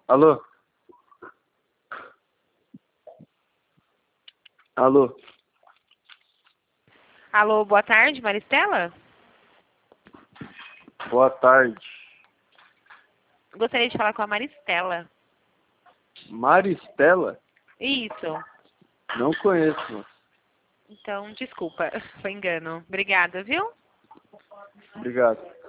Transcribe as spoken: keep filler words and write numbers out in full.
Alô? Alô? Alô, boa tarde, Maristela? Boa tarde. Gostaria de falar com a Maristela. Maristela? Isso. Não conheço. Então, desculpa, foi engano. Obrigada, viu? Obrigado.